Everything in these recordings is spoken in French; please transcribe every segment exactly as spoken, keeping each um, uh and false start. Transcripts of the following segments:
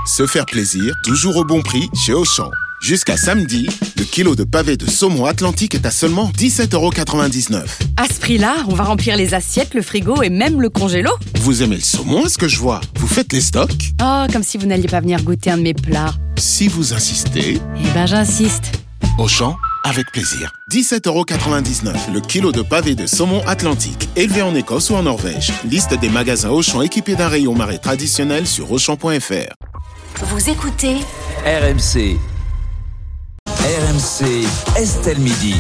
Se faire plaisir, toujours au bon prix chez Auchan. Jusqu'à samedi, le kilo de pavé de saumon Atlantique est à seulement dix-sept euros quatre-vingt-dix-neuf. À ce prix-là, on va remplir les assiettes, le frigo et même le congélo. Vous aimez le saumon, est-ce que je vois? Vous faites les stocks? Oh, comme si vous n'alliez pas venir goûter un de mes plats. Si vous insistez... Eh ben, j'insiste. Auchan, avec plaisir. dix-sept euros quatre-vingt-dix-neuf, le kilo de pavé de saumon Atlantique, élevé en Écosse ou en Norvège. Liste des magasins Auchan équipés d'un rayon marée traditionnel sur auchan point f r. Vous écoutez R M C. R M C, Estelle Midi.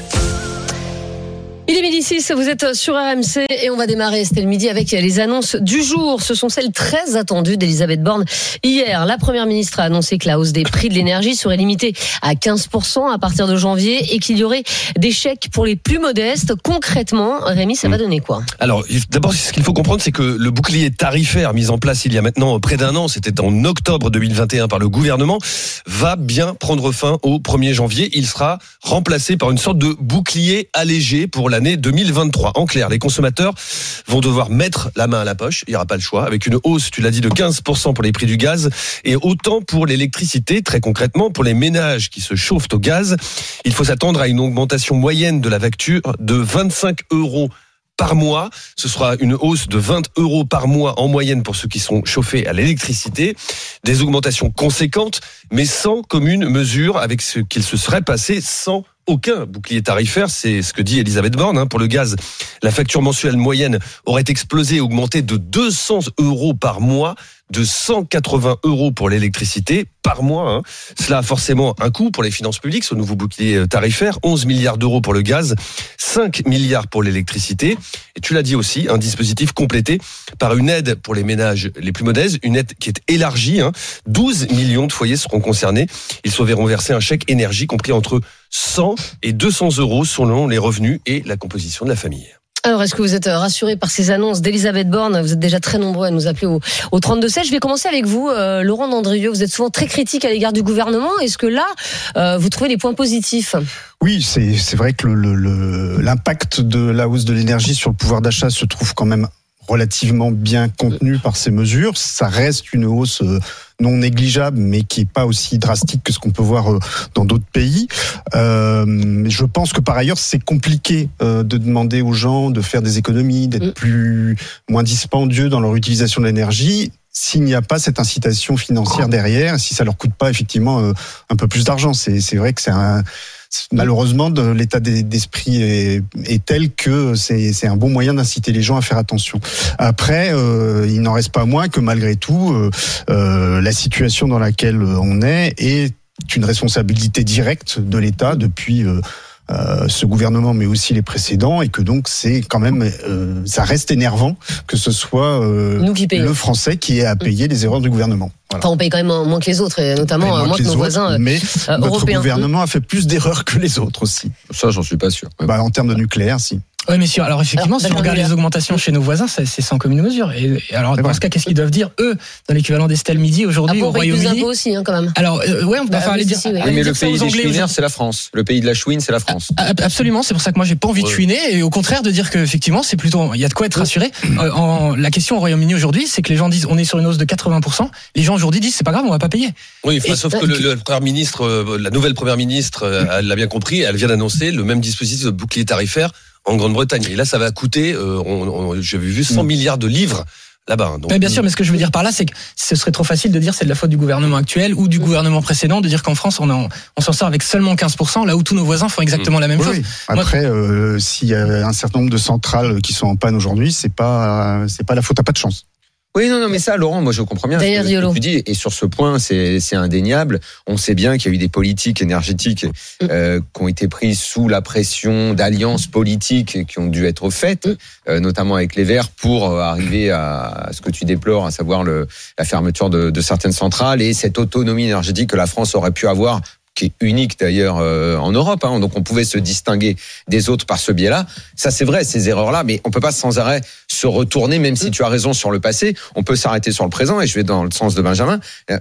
Il est midi six, vous êtes sur R M C et on va démarrer Estelle Midi avec les annonces du jour. Ce sont celles très attendues d'Elisabeth Borne. Hier, la Première ministre a annoncé que la hausse des prix de l'énergie serait limitée à quinze pour cent à partir de janvier et qu'il y aurait des chèques pour les plus modestes. Concrètement, Rémi, ça va donner quoi? Alors, d'abord, ce qu'il faut comprendre, c'est que le bouclier tarifaire mis en place il y a maintenant près d'un an, c'était en octobre deux mille vingt et un par le gouvernement, va bien prendre fin au premier janvier. Il sera remplacé par une sorte de bouclier allégé pour l'année deux mille vingt-trois. En clair, les consommateurs vont devoir mettre la main à la poche, il n'y aura pas le choix, avec une hausse, tu l'as dit, de quinze pour cent pour les prix du gaz et autant pour l'électricité. Très concrètement, pour les ménages qui se chauffent au gaz, il faut s'attendre à une augmentation moyenne de la facture de vingt-cinq euros par mois. Ce sera une hausse de vingt euros par mois en moyenne pour ceux qui sont chauffés à l'électricité. Des augmentations conséquentes, mais sans commune mesure avec ce qu'il se serait passé sans aucun bouclier tarifaire. C'est ce que dit Elisabeth Borne. Hein. Pour le gaz, la facture mensuelle moyenne aurait explosé et augmenté de deux cents euros par mois, de cent quatre-vingts euros pour l'électricité par mois. Hein. Cela a forcément un coût pour les finances publiques, ce nouveau bouclier tarifaire. onze milliards d'euros pour le gaz, cinq milliards pour l'électricité. Et tu l'as dit aussi, un dispositif complété par une aide pour les ménages les plus modestes, une aide qui est élargie. Hein. douze millions de foyers seront concernés. Ils se verront verser un chèque énergie compris entre cent et deux cents euros selon les revenus et la composition de la famille. Alors, est-ce que vous êtes rassurés par ces annonces d'Elisabeth Borne? Vous êtes déjà très nombreux à nous appeler au, au trente-deux seize. Je vais commencer avec vous, euh, Laurent Dandrieux. Vous êtes souvent très critique à l'égard du gouvernement. Est-ce que là, euh, vous trouvez des points positifs? Oui, c'est, c'est vrai que le, le, l'impact de la hausse de l'énergie sur le pouvoir d'achat se trouve quand même relativement bien contenu par ces mesures. Ça reste une hausse non négligeable, mais qui est pas aussi drastique que ce qu'on peut voir dans d'autres pays. Euh, je pense que par ailleurs, c'est compliqué de demander aux gens de faire des économies, d'être plus moins dispendieux dans leur utilisation de l'énergie, s'il n'y a pas cette incitation financière derrière, si ça leur coûte pas effectivement un peu plus d'argent. C'est, c'est vrai que c'est un malheureusement, de l'état d'esprit est, est tel que c'est, c'est un bon moyen d'inciter les gens à faire attention. Après, euh, il n'en reste pas moins que malgré tout, euh, euh, la situation dans laquelle on est est une responsabilité directe de l'État depuis euh, euh, ce gouvernement, mais aussi les précédents, et que donc c'est quand même, euh, ça reste énervant que ce soit euh, le Français qui ait à payer les erreurs du gouvernement. Voilà. Enfin, on paye quand même moins que les autres, et notamment moins, moins que, que nos autres, voisins mais euh, notre européens. Notre gouvernement a fait plus d'erreurs que les autres aussi. Ça, j'en suis pas sûr. Bah, en termes de nucléaire, si. Oui, mais si, alors effectivement, alors, si on regarde les augmentations chez nos voisins, c'est, c'est sans commune mesure. Et, et alors, dans ce cas, qu'est-ce qu'ils doivent dire, eux, dans l'équivalent d'Estelle Midi, aujourd'hui, ah, au Royaume-Uni? On paye plus d'impôts aussi, hein, quand même. Alors, euh, ouais, on peut bah, enfin aller dire. Si, oui. Oui, mais le pays des chouineurs, c'est la France. Le pays de la chouine, c'est la France. Absolument, c'est pour ça que moi, j'ai pas envie de chouiner, et au contraire, de dire que, effectivement, c'est plutôt, il y a de quoi être rassuré. Euh, en, la question au Royaume-Uni aujourd'hui, c'est que les gens disent, on est sur une hausse de quatre-vingts pour cent. Les gens aujourd'hui disent, c'est pas grave, on va pas payer. Oui, enfin, et, sauf que le, le Premier ministre, la nouvelle Première ministre, elle l'a bien compris, elle vient d'annoncer le même dispositif de bouclier tarifaire en Grande-Bretagne. Et là, ça va coûter, euh, on, on, j'avais vu cent milliards de livres là-bas. Donc, mais bien sûr, mais ce que je veux dire par là, c'est que ce serait trop facile de dire c'est de la faute du gouvernement actuel ou du gouvernement précédent, de dire qu'en France, on, en, on s'en sort avec seulement quinze pour cent, là où tous nos voisins font exactement la même oui, chose. Oui. Après, Moi, euh, s'il y a un certain nombre de centrales qui sont en panne aujourd'hui, c'est pas, c'est pas la faute à pas de chance. Oui, non, non, mais ça, Laurent, moi je comprends bien ce que, ce que tu dis, et sur ce point, c'est, c'est indéniable. On sait bien qu'il y a eu des politiques énergétiques euh, qui ont été prises sous la pression d'alliances politiques qui ont dû être faites, euh, notamment avec les Verts, pour arriver à ce que tu déplores, à savoir le, la fermeture de, de certaines centrales et cette autonomie énergétique que la France aurait pu avoir, qui est unique d'ailleurs euh, en Europe, hein, donc on pouvait se distinguer des autres par ce biais-là. Ça c'est vrai, ces erreurs-là, mais on peut pas sans arrêt se retourner, même si tu as raison sur le passé, on peut s'arrêter sur le présent, et je vais dans le sens de Benjamin.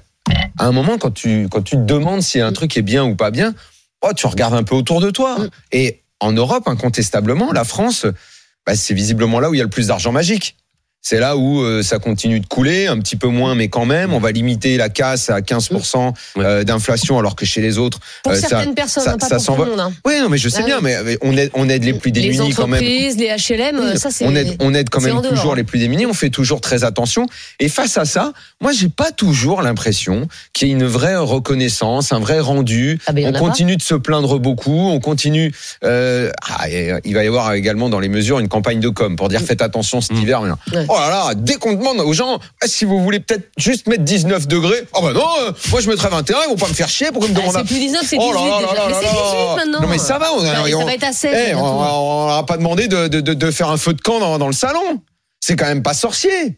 À un moment, quand tu, quand tu te demandes si un truc est bien ou pas bien, oh, tu regardes un peu autour de toi. Et en Europe, incontestablement, la France, bah, c'est visiblement là où il y a le plus d'argent magique. C'est là où euh, ça continue de couler, un petit peu moins, mais quand même, on va limiter la casse à quinze pour cent euh, d'inflation, alors que chez les autres, pour euh, certaines ça, personnes, ça, hein, pas ça pour s'en tout va. le monde. Hein. Oui, non, mais je sais ah, bien, oui. mais on aide, on aide les plus démunis les quand même. Les entreprises, les H L M, ça c'est. On aide, on aide quand même dehors, toujours hein. les plus démunis. On fait toujours très attention. Et face à ça, moi, j'ai pas toujours l'impression qu'il y ait une vraie reconnaissance, un vrai rendu. Ah ben, on continue de se plaindre beaucoup. On continue. Euh, ah, il va y avoir également dans les mesures une campagne de com pour dire faites attention cet mmh. hiver. Ouais. Oh là là, dès qu'on demande aux gens ah, si vous voulez peut-être juste mettre dix-neuf degrés, oh ben non, euh, moi je mettrais vingt et un, ils vont pas me faire chier. Pourquoi ils me demandent ah, c'est plus dix-neuf, c'est dix-huit. Oh là déjà. là là mais là c'est dix-huit maintenant. Non mais ça va. On, ça, on, ça va être à seize. Hey, on n'a pas demandé de, de, de, de faire un feu de camp dans, dans le salon. C'est quand même pas sorcier.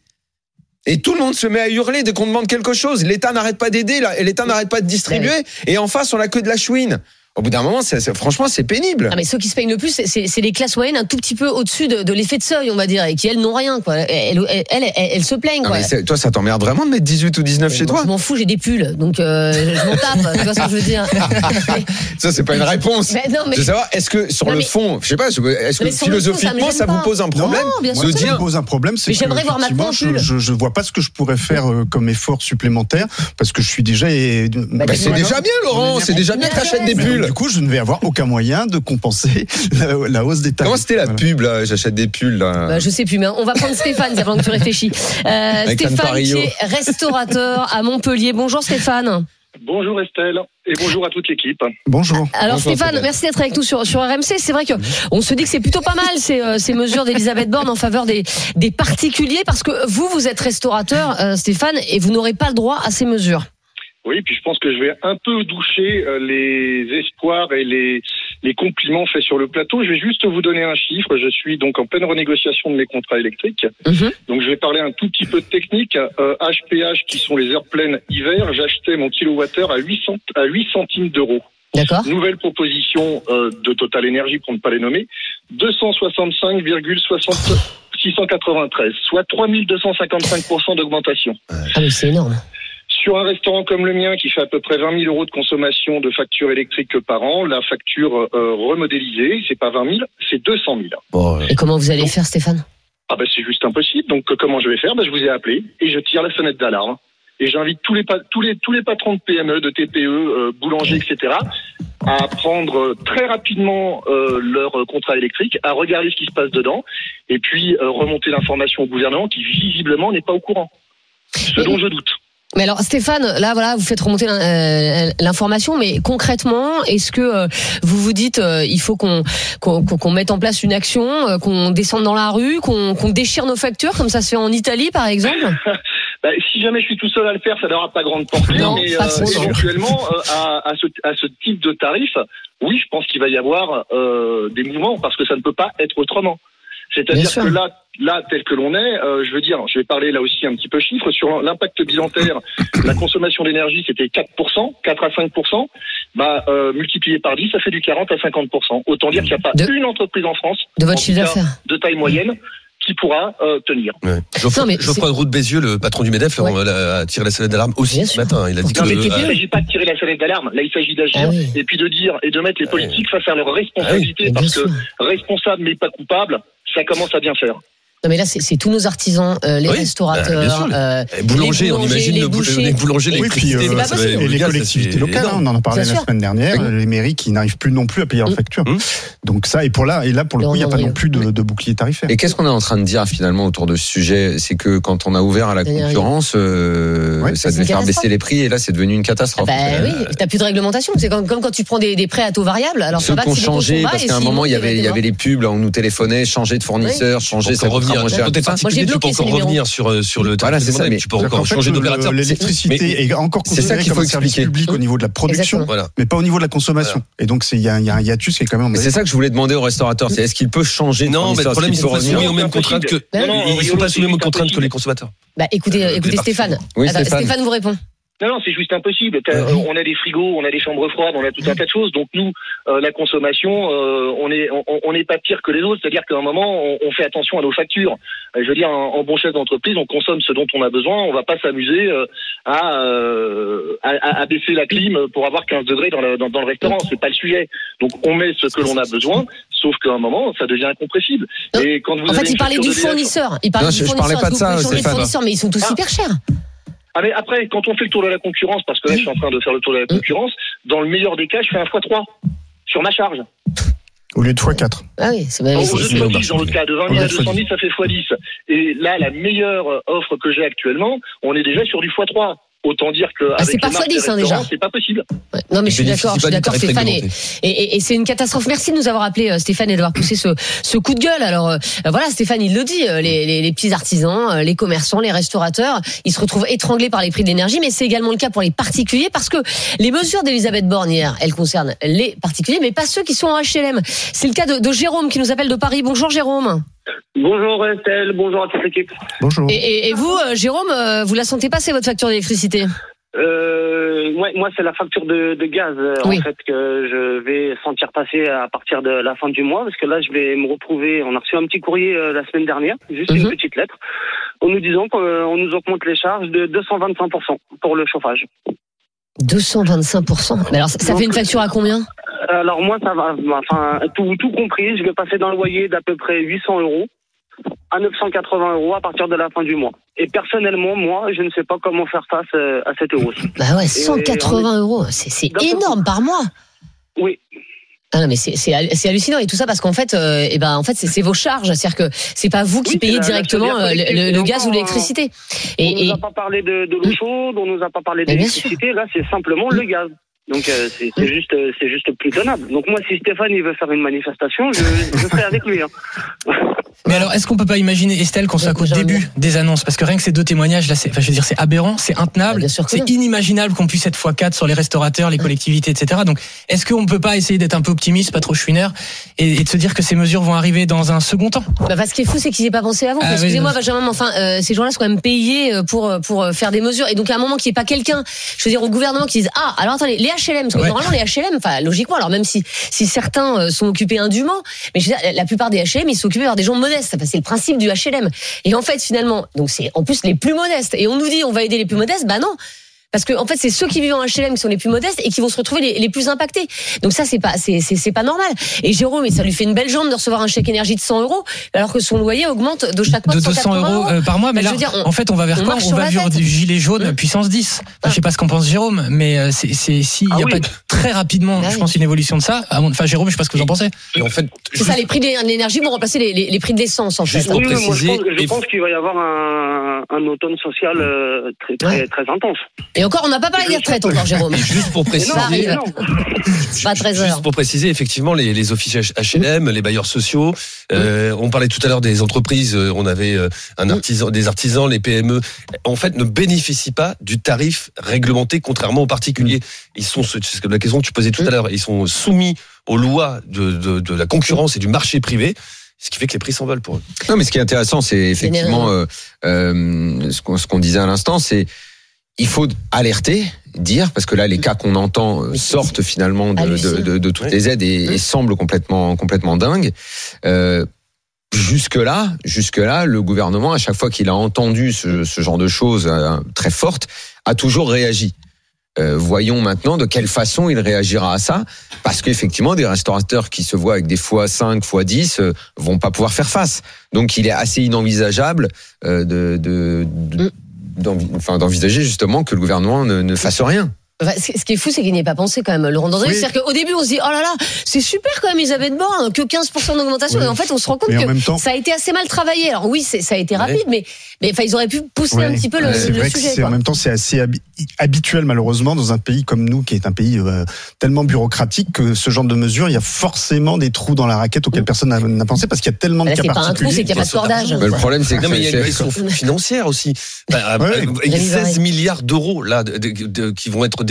Et tout le monde se met à hurler dès qu'on demande quelque chose. L'État n'arrête pas d'aider, et l'État n'arrête pas de distribuer. Ouais. Et en face, on a que de la chouine. Au bout d'un moment, c'est, c'est, franchement, c'est pénible. Ah mais ceux qui se payent le plus, c'est, c'est, c'est les classes moyennes un tout petit peu au-dessus de, de l'effet de seuil, on va dire, et qui elles n'ont rien, quoi. Elles, elles, elles, elles se plaignent, quoi. Ah mais toi, ça t'emmerde vraiment de mettre dix-huit ou dix-neuf et chez moi, toi? Je m'en fous, j'ai des pulls, donc euh, je m'en tape. Tu vois ce que je veux dire? Ça, c'est pas une réponse. Mais non, mais... Je veux savoir, est-ce que sur non, le mais... fond, je sais pas, est-ce que philosophiquement, ça, ça vous pose un problème? Non, bien sûr, ça me pose un problème. C'est mais j'aimerais voir maintenant je, je, je vois pas ce que je pourrais faire comme effort supplémentaire parce que je suis déjà. Bah, bah, c'est déjà bien, Laurent. C'est déjà bien que t'achètes des pulls. Du coup, je ne vais avoir aucun moyen de compenser la, la hausse des tarifs. Comment c'était la voilà. pub là? J'achète des pulls là. Bah, je sais plus, mais on va prendre Stéphane avant que tu réfléchis. Euh, Stéphane qui est restaurateur à Montpellier. Bonjour Stéphane. Bonjour Estelle et bonjour à toute l'équipe. Bonjour. Alors bonjour, Stéphane, merci d'être avec nous sur, sur R M C. C'est vrai que on se dit que c'est plutôt pas mal ces, ces mesures d'Elisabeth Borne en faveur des, des particuliers parce que vous, vous êtes restaurateur, euh, Stéphane, et vous n'aurez pas le droit à ces mesures. Oui, puis je pense que je vais un peu doucher les espoirs et les, les compliments faits sur le plateau. Je vais juste vous donner un chiffre. Je suis donc en pleine renégociation de mes contrats électriques. Mmh. Donc je vais parler un tout petit peu de technique. Euh, H P H, qui sont les heures pleines hiver, j'achetais mon kilowattheure à huit centimes d'euros. D'accord. Nouvelle proposition euh, de Total Energy, pour ne pas les nommer, deux cent soixante-cinq virgule six cent quatre-vingt-treize, soit trois mille deux cent cinquante-cinq pour cent d'augmentation. Ah mais c'est énorme. Sur un restaurant comme le mien qui fait à peu près vingt mille euros de consommation de facture électrique par an, la facture euh, remodélisée, c'est pas vingt mille, c'est deux cent mille. Oh, et comment vous allez Donc, faire, Stéphane? Ah ben c'est juste impossible. Donc comment je vais faire? Ben je vous ai appelé et je tire la sonnette d'alarme. Et j'invite tous les tous les tous les patrons de P M E, de T P E, euh, boulangers, et cetera, à prendre très rapidement euh, leur contrat électrique, à regarder ce qui se passe dedans, et puis euh, remonter l'information au gouvernement qui visiblement n'est pas au courant. Ce dont je doute. Mais alors Stéphane, là voilà, vous faites remonter l'information, mais concrètement, est-ce que vous vous dites euh, il faut qu'on, qu'on qu'on mette en place une action, euh, qu'on descende dans la rue, qu'on, qu'on déchire nos factures comme ça se fait en Italie par exemple? Bah, si jamais je suis tout seul à le faire, ça n'aura pas grande portée, non, mais pas euh, éventuellement euh, à, à, ce, à ce type de tarif, oui, je pense qu'il va y avoir euh, des mouvements parce que ça ne peut pas être autrement. C'est-à-dire que là, là, tel que l'on est, euh, je veux dire, je vais parler là aussi un petit peu chiffres, sur l'impact bilantaire, la consommation d'énergie, c'était quatre pour cent, quatre à cinq pour cent, bah, euh, multiplié par dix, ça fait du quarante à cinquante pour cent. Autant dire qu'il n'y a pas de, une entreprise en France, de votre chiffre d'affaires, de taille moyenne, qui pourra euh, tenir. Ouais. Geoffroy, Geoffroy Roux de Bézieux, le patron du MEDEF, ouais. a tiré la sonnette d'alarme aussi ce matin. Il a dit non, que mais le... il ne s'agit pas de tirer la sonnette d'alarme. Là, il s'agit d'agir ah oui. et puis de dire et de mettre les politiques ah oui. face à leurs responsabilités, ah oui, parce sûr. que responsable mais pas coupable, ça commence à bien faire. Non mais là c'est, c'est tous nos artisans, euh, les oui, restaurateurs, euh, les boulangers, on imagine les bouchers, les boulangers, les, oui, puis, euh, et les collectivités locales. Hein, on en a parlé bien la sûr. semaine dernière. Oui. Les mairies qui n'arrivent plus non plus à payer leurs mmh. factures. Mmh. Donc ça et pour là et là pour le, le coup il n'y a pas non plus de, de bouclier tarifaire. Et qu'est-ce qu'on est en train de dire finalement autour de ce sujet? C'est que quand on a ouvert à la concurrence, euh, ouais, ça devait faire baisser les prix et là c'est devenu une catastrophe. Bah oui, t'as plus de réglementation. C'est comme quand tu prends des prêts à taux variable. Alors ceux qui ont changé parce qu'à un moment il y avait il y avait les pubs là on nous téléphonait, changer de fournisseur, changer ça revenir. Tu peux encore revenir sur sur le voilà, c'est ça, mais tu peux encore changer d'opérateur. L'électricité est encore considérée comme un service public au niveau de la production, mais pas au niveau de la consommation. Et donc c'est il y a un hiatus qui est quand même. C'est ça que je voulais demander au restaurateur, c'est est-ce qu'il peut changer? Non, mais le problème ils sont pas soumis aux mêmes contraintes que ils sont pas soumis aux mêmes contraintes que les consommateurs. Bah écoutez, écoutez Stéphane. Stéphane vous répond. Non, non, c'est juste impossible. Euh, on a des frigos, on a des chambres froides, on a tout un tas de choses. Donc nous, euh, la consommation, euh, on est, on n'est pas pire que les autres. C'est-à-dire qu'à un moment, on, on fait attention à nos factures. Euh, je veux dire, en, en bon chef d'entreprise, on consomme ce dont on a besoin. On va pas s'amuser euh, à, euh, à, à baisser la clim pour avoir quinze degrés dans le, dans, dans le restaurant. C'est pas le sujet. Donc on met ce que l'on a besoin. Sauf qu'à un moment, ça devient incompressible. Et quand vous en fait, il parlait du fournisseur. Il parlait non, du je, fournisseur. Je parlais pas de ça. C'est les fournisseurs, mais ils sont tous ah. super chers. Ah mais après, quand on fait le tour de la concurrence, parce que là, je suis en train de faire le tour de la concurrence, dans le meilleur des cas, je fais un fois trois sur ma charge. Au lieu de fois quatre. Ah oui, c'est bien. Au lieu de fois dix, dans l'autre cas, de vingt mille à deux cent mille, ça fait fois dix. Et là, la meilleure offre que j'ai actuellement, on est déjà sur du fois trois. Autant dire que ah, c'est pas fois dix hein, déjà. C'est pas possible. Ouais. Non mais je suis d'accord, je suis d'accord Stéphane et, et, et c'est une catastrophe. Merci de nous avoir appelé Stéphane et d'avoir poussé ce, ce coup de gueule. Alors euh, voilà, Stéphane il le dit, les, les, les petits artisans, les commerçants, les restaurateurs, ils se retrouvent étranglés par les prix de l'énergie, mais c'est également le cas pour les particuliers parce que les mesures d'Elisabeth Borne hier, elles concernent les particuliers, mais pas ceux qui sont en H L M. C'est le cas de, de Jérôme qui nous appelle de Paris. Bonjour Jérôme. Bonjour Estelle, bonjour à toute l'équipe. Bonjour. Et, et, et vous, euh, Jérôme, euh, vous la sentez passer votre facture d'électricité ? Euh, ouais, moi c'est la facture de, de gaz oui. en fait que je vais sentir passer à partir de la fin du mois parce que là je vais me retrouver. On a reçu un petit courrier euh, la semaine dernière, juste mm-hmm. une petite lettre, en nous disant qu'on nous augmente les charges de deux cent vingt-cinq pour cent pour le chauffage. deux cent vingt-cinq pour cent. Mais alors ça, ça Donc, fait une facture à combien ? Alors moi ça va, enfin tout tout compris, je vais passer d'un loyer d'à peu près huit cents euros à neuf cent quatre-vingts euros à partir de la fin du mois. Et personnellement, moi, je ne sais pas comment faire face à cette hausse. Bah ouais, cent quatre-vingts euros, c'est, c'est énorme par mois. Oui. Ah non mais c'est, c'est, c'est hallucinant et tout ça parce qu'en fait, euh, eh ben en fait c'est, c'est vos charges, c'est-à-dire que c'est pas vous qui oui, payez la, directement la le, le, le gaz ou l'électricité. Et, on et... nous a pas parlé de, de l'eau chaude, on nous a pas parlé d'électricité. Là, c'est simplement mmh. le gaz. Donc euh, c'est, c'est juste c'est juste plus tenable. Donc moi si Stéphane il veut faire une manifestation, je, je serai avec lui. Hein. Mais alors est-ce qu'on peut pas imaginer Estelle qu'on soit qu'au début des annonces parce que rien que ces deux témoignages là, c'est, enfin, je veux dire c'est aberrant, c'est intenable, bah, c'est non. inimaginable qu'on puisse être fois quatre sur les restaurateurs, les collectivités, et cetera. Donc est-ce qu'on peut pas essayer d'être un peu optimiste, pas trop chouineur, et, et de se dire que ces mesures vont arriver dans un second temps? Bah, parce ce qui est fou c'est qu'ils n'y aient pas pensé avant. Ah, Excusez-moi oui, Benjamin, mais enfin euh, ces gens-là sont quand même payés pour pour faire des mesures et donc à un moment qu'il n'y ait pas quelqu'un, je veux dire au gouvernement qui dise ah alors attendez les H L M, parce que ouais. normalement les H L M, enfin logiquement, alors même si si certains sont occupés indûment, mais je veux dire, la plupart des H L M ils sont occupés par des gens modestes. Enfin, c'est le principe du H L M. Et en fait finalement, donc c'est en plus les plus modestes. Et on nous dit on va aider les plus modestes, bah non. Parce que en fait c'est ceux qui vivent en H L M qui sont les plus modestes et qui vont se retrouver les, les plus impactés. Donc ça c'est pas c'est, c'est c'est pas normal. Et Jérôme, ça lui fait une belle jambe de recevoir un chèque énergie de cent euros alors que son loyer augmente de chaque mois de, de deux cents euros euh, par mois. Mais bah, là, dire, on, en fait on va vers on quoi On va vers du gilet jaune mmh. puissance dix. Enfin, ah. Je sais pas ce qu'en pense Jérôme, mais euh, c'est c'est si il ah, y a oui. pas très rapidement, bah, je pense oui. une évolution de ça. Enfin Jérôme, je sais pas ce que vous en pensez. Et en fait, c'est juste... ça, les prix de l'énergie vont remplacer les, les, les prix de l'essence en fait. Juste pour oui, préciser, moi, je pense, je pense qu'il va y avoir un, un automne social euh, très très ouais. très intense. Et encore, on n'a pas parlé de retraite encore, Jérôme. Juste pour préciser, non, pas treize heures. Juste pour préciser, effectivement, les, les offices H L M, les bailleurs sociaux. Euh, on parlait tout à l'heure des entreprises. On avait un artisan, des artisans, les P M E. En fait, ne bénéficient pas du tarif réglementé, contrairement aux particuliers. Ils sont, c'est la question que tu posais tout à l'heure. Ils sont soumis aux lois de, de, de la concurrence et du marché privé. Ce qui fait que les prix s'envolent pour eux. Non, mais ce qui est intéressant, c'est effectivement euh, euh, ce, qu'on, ce qu'on disait à l'instant, c'est il faut alerter, dire, parce que là, les cas qu'on entend sortent finalement de, de, de, de toutes oui. les aides et, et semblent complètement, complètement dingues. Euh, jusque-là, jusque-là, le gouvernement, à chaque fois qu'il a entendu ce, ce genre de choses euh, très fortes, a toujours réagi. Euh, voyons maintenant de quelle façon il réagira à ça, parce qu'effectivement des restaurateurs qui se voient avec des fois cinq, fois dix euh, vont pas pouvoir faire face. Donc il est assez inenvisageable euh, de, de, de d'envi- enfin, d'envisager justement que le gouvernement ne, ne fasse rien. Ce qui est fou, c'est qu'il n'y ait pas pensé quand même, Laurent Dandré. Oui. C'est-à-dire qu'au début, on se dit, oh là là, c'est super quand même, Elisabeth Borne, que quinze pour cent d'augmentation. Oui. Et en fait, on se rend compte que temps... ça a été assez mal travaillé. Alors oui, c'est, ça a été rapide, oui. mais, mais enfin, ils auraient pu pousser oui. un petit peu le, c'est le vrai sujet. Que c'est, en même temps, c'est assez habi- habituel, malheureusement, dans un pays comme nous, qui est un pays euh, tellement bureaucratique que ce genre de mesures, il y a forcément des trous dans la raquette auxquels personne n'a, n'a pensé parce qu'il y a tellement bah, de cas particuliers. C'est pas un trou, c'est qu'il n'y a pas de cordage. Le problème, c'est que non, mais il y a une question financière aussi. Bah, ouais. Il y a seize milliards d'euros là, de, de, de, qui vont être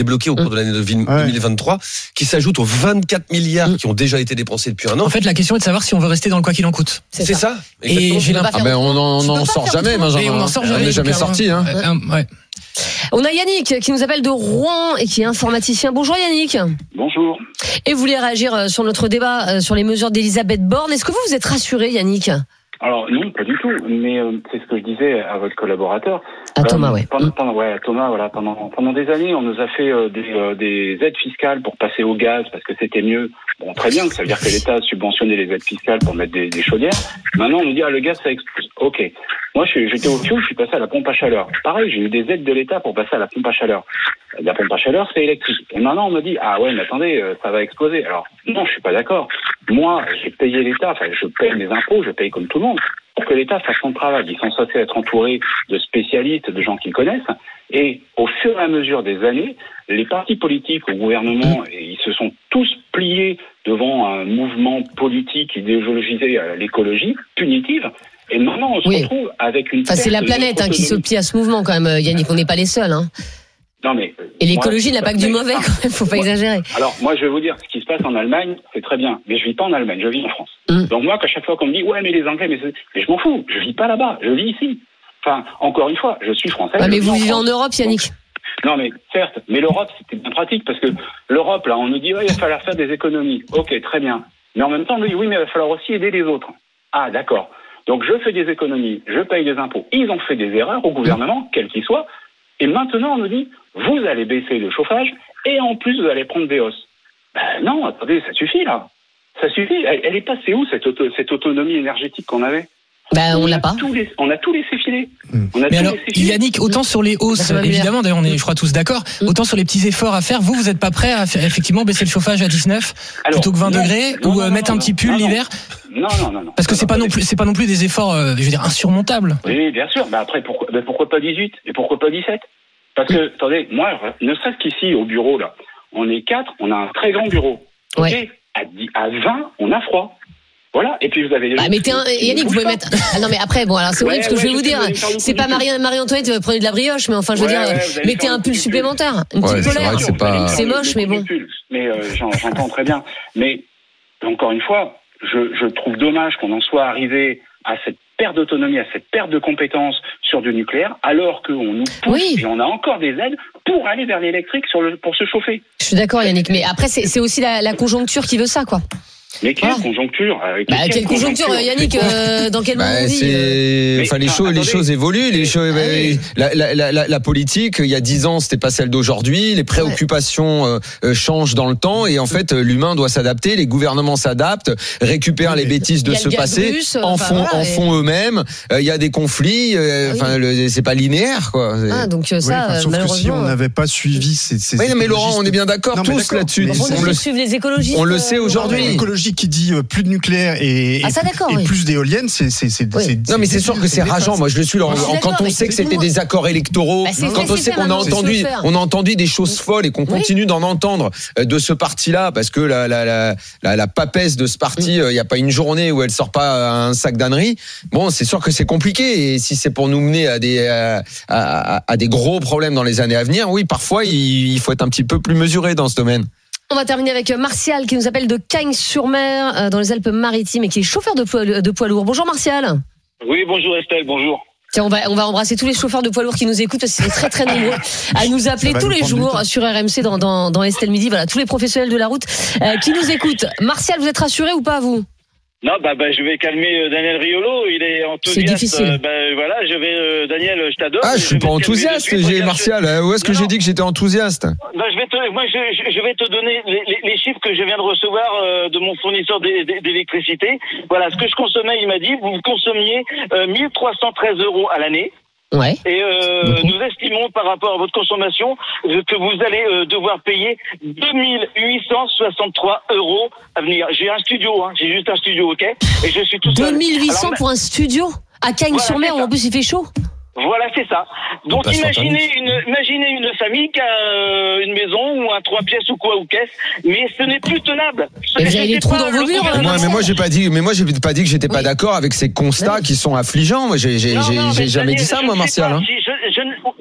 débloqués au cours de l'année deux mille vingt-trois, qui s'ajoutent aux vingt-quatre milliards qui ont déjà été dépensés depuis un an. En fait, la question est de savoir si on veut rester dans le quoi qu'il en coûte. C'est, c'est ça. ça. Et j'ai l'impression. Ah ben on n'en sort jamais, Benjamin. On n'en sort jamais. On n'est jamais sorti. Hein. Euh, ouais. On a Yannick qui nous appelle de Rouen et qui est informaticien. Bonjour Yannick. Bonjour. Et vous voulez réagir sur notre débat sur les mesures d'Elisabeth Borne. Est-ce que vous vous êtes rassuré, Yannick ? Alors non, pas du tout. Mais euh, c'est ce que je disais à votre collaborateur. À Thomas, euh, ouais. Pendant, pendant, ouais, Thomas, voilà. Pendant pendant des années, on nous a fait euh, des, euh, des aides fiscales pour passer au gaz parce que c'était mieux. Bon, très bien. Ça veut dire que l'État a subventionné les aides fiscales pour mettre des, des chaudières. Maintenant, on nous dit ah le gaz ça explose. Ok. Moi, je, j'étais au fioul, je suis passé à la pompe à chaleur. Pareil, j'ai eu des aides de l'État pour passer à la pompe à chaleur. La pompe à chaleur, c'est électrique. Et maintenant, on me dit ah ouais, mais attendez, ça va exploser. Alors non, je suis pas d'accord. Moi, j'ai payé l'État. Enfin, je paye mes impôts, je paye comme tout le monde. Pour que l'État fasse son travail. Ils sont censés être entourés de spécialistes, de gens qu'ils connaissent. Et au fur et à mesure des années, les partis politiques au gouvernement, ils se sont tous pliés devant un mouvement politique idéologisé à l'écologie, punitive. Et maintenant, on se oui. retrouve avec une... Enfin, c'est la planète hein, qui se plie à ce mouvement quand même, Yannick. On n'est pas les seuls. Hein. Non, mais, et l'écologie moi, n'a pas que du mauvais quand même, faut pas moi, exagérer. Alors moi je vais vous dire, ce qui se passe en Allemagne, c'est très bien, mais je vis pas en Allemagne, je vis en France. Mm. Donc moi, qu'à chaque fois qu'on me dit ouais mais les Anglais, mais, mais je m'en fous, je vis pas là-bas, je vis ici. Enfin, encore une fois, je suis français. Ah, mais vous en vivez France. en Europe, Yannick. Non mais certes, mais l'Europe c'était bien pratique parce que l'Europe là, on nous dit ouais, il va falloir faire des économies. Ok, très bien. Mais en même temps on nous dit oui mais il va falloir aussi aider les autres. Ah d'accord. Donc je fais des économies, je paye des impôts. Ils ont fait des erreurs au gouvernement, quel qu'il soit. Et maintenant, on nous dit, vous allez baisser le chauffage et en plus, vous allez prendre des hausses. Ben non, attendez, ça suffit là. Ça suffit. Elle, elle est passée où cette, auto, cette autonomie énergétique qu'on avait ? Ben, on, on l'a pas. Les, on a tout laissé filer. On a Mais tout alors, laissé filer. Yannick, autant sur les hausses, évidemment, d'ailleurs, on est, je crois, tous d'accord, mmh. autant sur les petits efforts à faire, vous, vous n'êtes pas prêt à faire, effectivement baisser le chauffage à dix-neuf alors, plutôt que vingt non, degrés non, ou non, mettre non, un petit pull non, l'hiver Non, non, non, non. Parce que non, c'est non, pas non plus, c'est pas non plus des efforts, euh, je veux dire, insurmontables. Oui, bien sûr. Mais après, pourquoi, ben pourquoi pas dix-huit et pourquoi pas dix-sept ? Parce que, attendez, moi, ne serait-ce qu'ici, au bureau, là, on est quatre, on a un très grand bureau. Ok, ouais. à, dix, à vingt, on a froid. Voilà, et puis vous avez... Bah, mettez un... Yannick, vous pouvez mettre... Ah non, mais après, bon, alors c'est horrible ouais, ce que ouais, je vais vous dire. C'est pas Marie, Marie-Antoinette, vous prenez de la brioche, mais enfin, je veux ouais, dire, ouais, mettez un pull supplémentaire, une petite ouais, polaire. C'est, c'est, pas... c'est moche, mais bon. Mais euh, j'entends très bien. Mais, encore une fois, je, je trouve dommage qu'on en soit arrivé à cette perte d'autonomie, à cette perte de compétences sur du nucléaire, alors qu'on nous pousse oui. et on a encore des aides pour aller vers l'électrique sur le, pour se chauffer. Je suis d'accord, Yannick, mais après, c'est, c'est aussi la, la conjoncture qui veut ça, quoi. Mais quelle voilà. conjoncture avec bah, Quelle conjoncture, conjoncture Yannick euh, dans quel bah, monde on vit euh... Enfin, les, choses, attendez. les choses évoluent. Les choses, ah, oui. la, la, la, la, la politique, il y a dix ans, c'était pas celle d'aujourd'hui. Les préoccupations ouais. euh, changent dans le temps et en fait, l'humain doit s'adapter. Les gouvernements s'adaptent, récupèrent oui. les bêtises de ce passé, russe, en font, voilà, en et... font eux-mêmes. Il euh, y a des conflits. Euh, enfin, oui. c'est pas linéaire, quoi. Ah, donc ça, oui, enfin, sauf que si on n'avait pas suivi ces, ces oui, mais Laurent, on est bien d'accord non, tous d'accord, là-dessus. On le suit les écologistes. On le sait aujourd'hui. Qui dit plus de nucléaire et, ah, ça, et oui. plus d'éoliennes, c'est, c'est, c'est, oui. c'est non mais c'est sûr que c'est rageant. Moi je le suis. Laurent. Quand on sait que c'était des accords électoraux, bah, quand on sait qu'on a entendu, on a entendu des choses folles et qu'on oui. continue d'en entendre de ce parti-là, parce que la la la la, la papesse de ce parti, il oui. y a pas une journée où elle sort pas un sac d'âneries. Bon, c'est sûr que c'est compliqué et si c'est pour nous mener à des à, à, à des gros problèmes dans les années à venir, oui, parfois il, il faut être un petit peu plus mesuré dans ce domaine. On va terminer avec Martial qui nous appelle de Cagnes-sur-Mer dans les Alpes-Maritimes et qui est chauffeur de poids, de poids lourd. Bonjour Martial. Oui, bonjour Estelle, bonjour. Tiens, on va, on va embrasser tous les chauffeurs de poids lourds qui nous écoutent parce qu'ils sont très très nombreux à nous appeler tous les jours sur R M C dans, dans, dans Estelle Midi. Voilà, tous les professionnels de la route euh, qui nous écoutent. Martial, vous êtes rassuré ou pas, vous ? Non, bah, bah, je vais calmer Daniel Riolo. Il est enthousiaste. C'est difficile. Euh, bah, voilà, je vais, euh, Daniel, je t'adore. Ah, je suis pas enthousiaste, j'ai Martial. Je... Où est-ce que non, j'ai dit que j'étais enthousiaste? Bah, je vais te, moi, je, je vais te donner les, les, les chiffres que je viens de recevoir euh, de mon fournisseur d'électricité. Voilà, ce que je consommais, il m'a dit, vous consommiez euh, mille trois cent treize euros à l'année. Ouais. Et euh, nous estimons par rapport à votre consommation que vous allez euh, devoir payer deux mille huit cent soixante-trois euros à venir. J'ai un studio, hein, j'ai juste un studio, ok. Et je suis tout seul. deux mille huit cents Alors, pour un studio à Cagnes-sur-Mer voilà, où en plus il fait chaud. Voilà, c'est ça. Donc imaginez une, imaginez une famille qui a euh, une maison ou un trois pièces ou quoi ou qu'est-ce, mais ce n'est plus tenable. Et vous avez les trous dans vos murs. Moi, mais moi j'ai pas dit, mais moi j'ai pas dit que j'étais oui. pas d'accord avec ces constats oui. qui sont affligeants. Moi j'ai, j'ai, non, j'ai, non, j'ai jamais Daniel, dit ça, moi, Martial. Hein. Si je, je,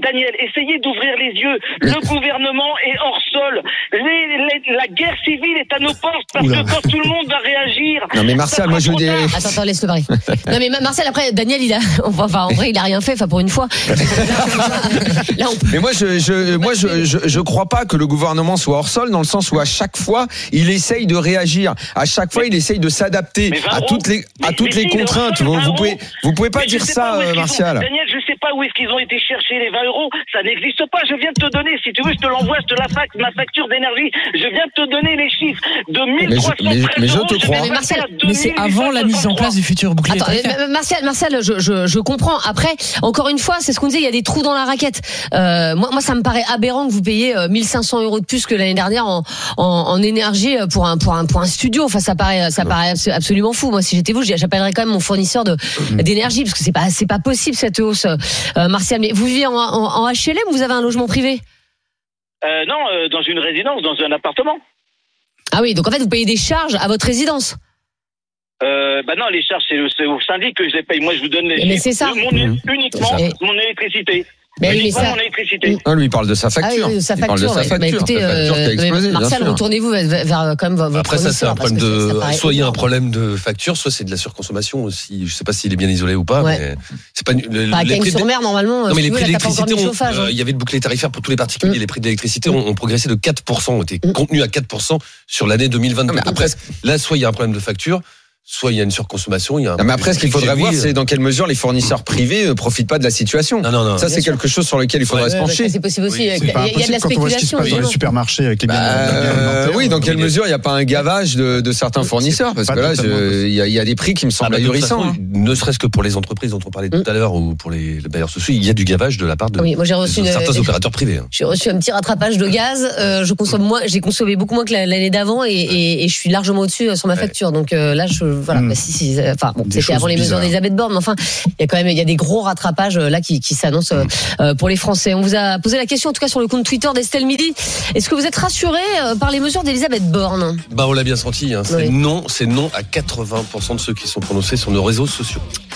Daniel, essayez d'ouvrir les yeux. Le gouvernement est hors sol. Les, les, la guerre civile est à nos portes parce Oula. que quand tout le monde va réagir. Non mais Martial, moi je dis. Attends, attends, laisse le parler. Non mais Martial, après Daniel, il a, enfin en vrai, il a rien fait, enfin pour une fois. Là, on... Mais moi, je, je, moi, je, je, je crois pas que le gouvernement soit hors sol dans le sens où à chaque fois, il essaye de réagir. À chaque fois, il essaye de s'adapter à toutes les, à toutes les contraintes. Vous, vous pouvez, vous pouvez pas dire ça, pas Martial. Ont, Daniel, je sais pas où est-ce qu'ils ont été chercher les vingt euros. Ça n'existe pas. Je viens de te donner. Si tu veux, je te l'envoie. Je te la fac, ma facture d'énergie. Je viens de te donner les chiffres de mille trois cents mais, mais, mais je te crois. Mais, Martial, mais c'est avant la mise en place du futur bouclier. Attends, Martial, Martial, je, je, je comprends. Après, encore une fois, c'est ce qu'on disait. Il y a des trous dans la raquette. Euh, moi, moi, ça me paraît aberrant que vous payiez mille cinq cents euros de plus que l'année dernière en, en, en énergie pour un, pour un, pour un studio. Enfin, ça paraît, ça paraît absolument fou. Moi, si j'étais vous, j'appellerais quand même mon fournisseur de, d'énergie parce que c'est pas, c'est pas possible cette hausse, euh, Martial. Mais vous vivez en, en, en H L M ou vous avez un logement privé? Euh, non, euh, dans une résidence, dans un appartement. Ah oui, donc en fait, vous payez des charges à votre résidence. Euh, bah non, les charges, c'est, c'est au syndic que je les paye. Moi, je vous donne les. Mais c'est ça. Mon, uniquement ça. Mon électricité. Mais uniquement ça... mon électricité. Ah, lui, il parle de sa facture. Ah oui, sa facture. Il parle de sa facture. Bah, écoutez, sa facture euh, qui a explosé, Martial, retournez-vous vers, vers quand même votre. Après, ça, c'est un problème de. Ça soit il y a un problème de facture, soit c'est de la surconsommation aussi. Je sais pas s'il est bien isolé ou pas, ouais. mais c'est pas. Le, bah, les prix sur mer, normalement. Non, mais les prix de l'électricité, il euh, y avait le bouclier tarifaire pour tous les particuliers. Mm. Les prix de l'électricité ont, ont progressé de quatre pour cent, ont été mm. contenus à quatre pour cent sur l'année deux mille vingt-deux. Non, mais après, là, soit il y a un problème de facture. Soit il y a une surconsommation, il y a un. Non, mais après, ce qu'il faudrait voir, c'est dans quelle mesure les fournisseurs privés ne profitent pas de la situation. Non, non, non. Ça, c'est quelque chose sur lequel il faudrait ouais, se pencher. Ouais, c'est possible aussi. Oui, il y a, y a de la spéculation. Quand on voit ce qui se passe dans les supermarchés avec les biens. Bah, oui, dans quelle mesure il n'y a pas un gavage de, de certains fournisseurs? Parce que là, il y, y a des prix qui me semblent ah, bah, ahurissants. Façon, ne serait-ce que pour les entreprises dont on parlait tout à l'heure ou pour les, les bailleurs sociaux, il y a du gavage de la part de, oui, moi, j'ai reçu de une, certains opérateurs privés. Hein. J'ai reçu un petit rattrapage de gaz. Euh, je consomme moins, j'ai consommé beaucoup moins que l'année d'avant et, et, et je suis largement au-dessus sur ma facture. Donc là, je voilà. Bah, si, si, enfin, bon, c'était avant les mesures d'Elisabeth Borne, mais enfin, il y a quand même, il y a des gros rattrapages là qui, qui s'annoncent euh, pour les Français. On vous a posé la question, en tout cas sur le compte Twitter d'Estelle Midi. Est-ce que vous êtes rassurés par les mesures d'Elisabeth Borne? Bah, on l'a bien senti. Hein. C'est oui. non, c'est non à quatre-vingts pour cent de ceux qui sont prononcés sur nos réseaux sociaux.